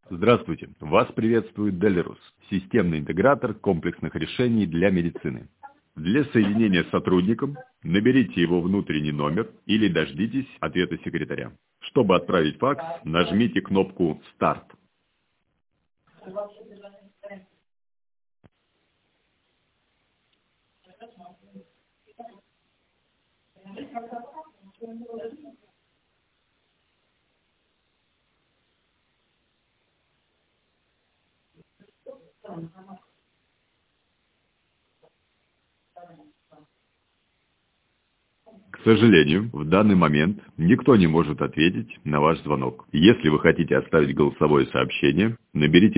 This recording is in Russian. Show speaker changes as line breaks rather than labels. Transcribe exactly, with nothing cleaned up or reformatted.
Здравствуйте! Вас приветствует Делерус, системный интегратор комплексных решений для медицины. Для соединения с сотрудником наберите его внутренний номер или дождитесь ответа секретаря. Чтобы отправить факс, нажмите кнопку «Старт». К сожалению, в данный момент никто не может ответить на ваш звонок. Если вы хотите оставить голосовое сообщение, наберите